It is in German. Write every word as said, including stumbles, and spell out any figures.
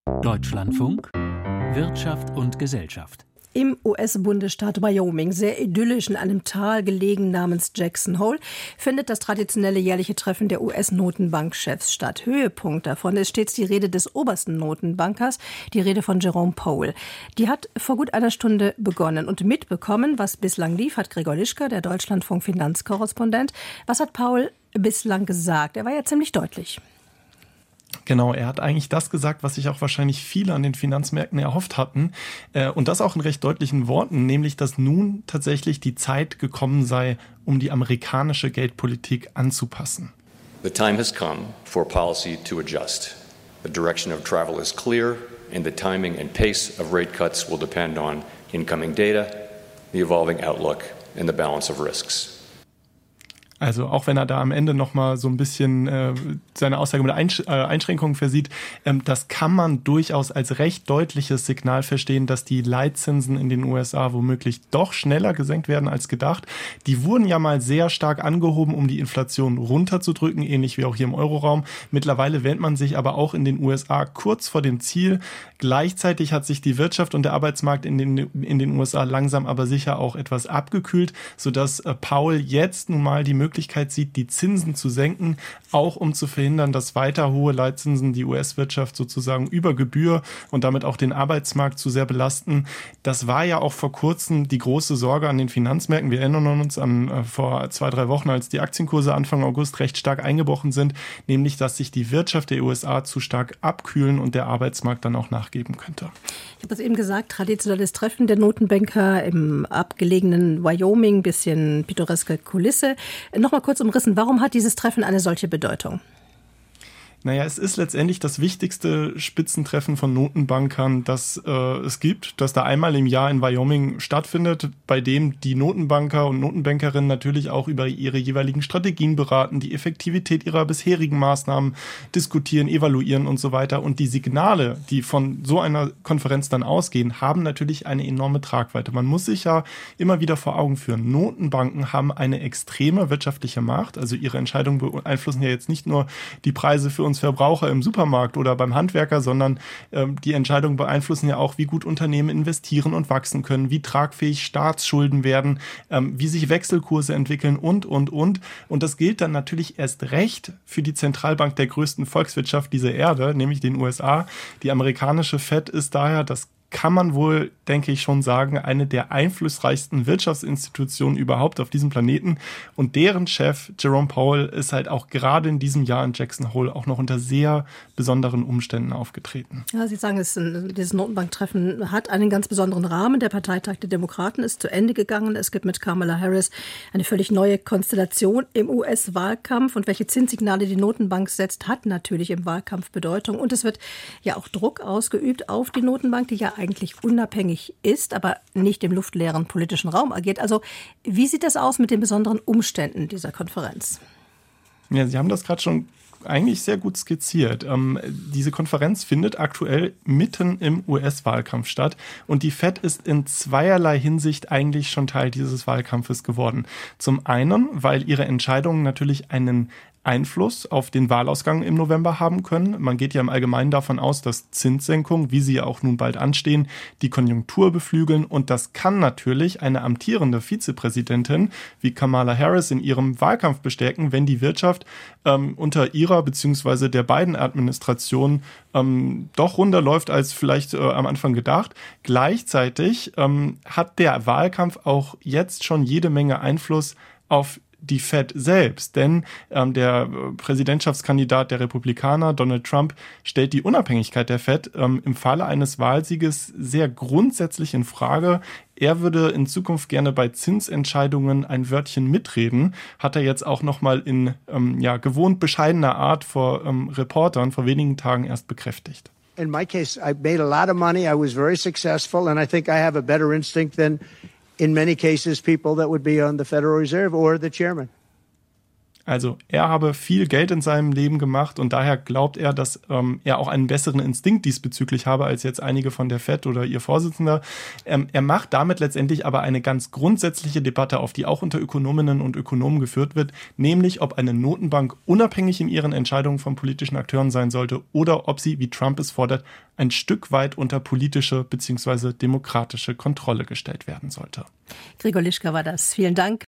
Deutschlandfunk Wirtschaft und Gesellschaft. Im U S-Bundesstaat Wyoming, sehr idyllisch in einem Tal gelegen namens Jackson Hole, findet das traditionelle jährliche Treffen der U S-Notenbankchefs statt. Höhepunkt davon ist stets die Rede des obersten Notenbankers, die Rede von Jerome Powell. Die hat vor gut einer Stunde begonnen und mitbekommen, was bislang lief, hat Gregor Lischka, der Deutschlandfunk-Finanzkorrespondent. Was hat Powell bislang gesagt? Er war ja ziemlich deutlich. Genau, er hat eigentlich das gesagt, was sich auch wahrscheinlich viele an den Finanzmärkten erhofft hatten. Und das auch in recht deutlichen Worten, nämlich, dass nun tatsächlich die Zeit gekommen sei, um die amerikanische Geldpolitik anzupassen. The time has come for policy to adjust. The direction of travel is clear, and the timing and pace of rate cuts will depend on incoming data, the evolving outlook, and the balance of risks. Also auch wenn er da am Ende nochmal so ein bisschen äh, seine Aussage mit Einsch- äh, Einschränkungen versieht, ähm, das kann man durchaus als recht deutliches Signal verstehen, dass die Leitzinsen in den U S A womöglich doch schneller gesenkt werden als gedacht. Die wurden ja mal sehr stark angehoben, um die Inflation runterzudrücken, ähnlich wie auch hier im Euroraum. Mittlerweile wähnt man sich aber auch in den U S A kurz vor dem Ziel. Gleichzeitig hat sich die Wirtschaft und der Arbeitsmarkt in den, in den U S A langsam aber sicher auch etwas abgekühlt, sodass äh, Powell jetzt nun mal die Möglichkeit Möglichkeit sieht, die Zinsen zu senken, auch um zu verhindern, dass weiter hohe Leitzinsen die U S-Wirtschaft sozusagen über Gebühr und damit auch den Arbeitsmarkt zu sehr belasten. Das war ja auch vor kurzem die große Sorge an den Finanzmärkten. Wir erinnern uns an äh, vor zwei, drei Wochen, als die Aktienkurse Anfang August recht stark eingebrochen sind, nämlich, dass sich die Wirtschaft der U S A zu stark abkühlen und der Arbeitsmarkt dann auch nachgeben könnte. Ich habe es eben gesagt, traditionelles Treffen der Notenbanker im abgelegenen Wyoming, bisschen pittoreske Kulisse. Nochmal kurz umrissen, warum hat dieses Treffen eine solche Bedeutung? Naja, es ist letztendlich das wichtigste Spitzentreffen von Notenbankern, das äh, es gibt, das da einmal im Jahr in Wyoming stattfindet, bei dem die Notenbanker und Notenbankerinnen natürlich auch über ihre jeweiligen Strategien beraten, die Effektivität ihrer bisherigen Maßnahmen diskutieren, evaluieren und so weiter. Und die Signale, die von so einer Konferenz dann ausgehen, haben natürlich eine enorme Tragweite. Man muss sich ja immer wieder vor Augen führen, Notenbanken haben eine extreme wirtschaftliche Macht, also ihre Entscheidungen beeinflussen ja jetzt nicht nur die Preise für uns Verbraucher im Supermarkt oder beim Handwerker, sondern ähm, die Entscheidungen beeinflussen ja auch, wie gut Unternehmen investieren und wachsen können, wie tragfähig Staatsschulden werden, ähm, wie sich Wechselkurse entwickeln und, und, und. Und das gilt dann natürlich erst recht für die Zentralbank der größten Volkswirtschaft dieser Erde, nämlich den U S A. Die amerikanische Fed ist daher, das kann man wohl, denke ich, schon sagen, eine der einflussreichsten Wirtschaftsinstitutionen überhaupt auf diesem Planeten. Und deren Chef, Jerome Powell, ist halt auch gerade in diesem Jahr in Jackson Hole auch noch unter sehr besonderen Umständen aufgetreten. Ja, Sie sagen, es, dieses Notenbanktreffen hat einen ganz besonderen Rahmen. Der Parteitag der Demokraten ist zu Ende gegangen. Es gibt mit Kamala Harris eine völlig neue Konstellation im U S-Wahlkampf. Und welche Zinssignale die Notenbank setzt, hat natürlich im Wahlkampf Bedeutung. Und es wird ja auch Druck ausgeübt auf die Notenbank, die ja eigentlich unabhängig ist, aber nicht im luftleeren politischen Raum agiert. Also wie sieht das aus mit den besonderen Umständen dieser Konferenz? Ja, Sie haben das gerade schon eigentlich sehr gut skizziert. Ähm, diese Konferenz findet aktuell mitten im U S-Wahlkampf statt und die Fed ist in zweierlei Hinsicht eigentlich schon Teil dieses Wahlkampfes geworden. Zum einen, weil ihre Entscheidungen natürlich einen Einfluss auf den Wahlausgang im November haben können. Man geht ja im Allgemeinen davon aus, dass Zinssenkungen, wie sie ja auch nun bald anstehen, die Konjunktur beflügeln und das kann natürlich eine amtierende Vizepräsidentin wie Kamala Harris in ihrem Wahlkampf bestärken, wenn die Wirtschaft ähm, unter ihrer bzw. der beiden Administration ähm, doch runder läuft als vielleicht äh, am Anfang gedacht. Gleichzeitig ähm, hat der Wahlkampf auch jetzt schon jede Menge Einfluss auf die Fed selbst, denn ähm, der Präsidentschaftskandidat der Republikaner, Donald Trump, stellt die Unabhängigkeit der Fed ähm, im Falle eines Wahlsieges sehr grundsätzlich in Frage. Er würde in Zukunft gerne bei Zinsentscheidungen ein Wörtchen mitreden, hat er jetzt auch nochmal in ähm, ja, gewohnt bescheidener Art vor ähm, Reportern vor wenigen Tagen erst bekräftigt. In my case, I made a lot of money, I was very successful and I think I have a better instinct than in many cases people that would be on the Federal Reserve or the chairman. Also er habe viel Geld in seinem Leben gemacht und daher glaubt er, dass ähm, er auch einen besseren Instinkt diesbezüglich habe als jetzt einige von der Fed oder ihr Vorsitzender. Ähm, er macht damit letztendlich aber eine ganz grundsätzliche Debatte auf, die auch unter Ökonominnen und Ökonomen geführt wird, nämlich ob eine Notenbank unabhängig in ihren Entscheidungen von politischen Akteuren sein sollte oder ob sie, wie Trump es fordert, ein Stück weit unter politische bzw. demokratische Kontrolle gestellt werden sollte. Gregor Lischka war das. Vielen Dank.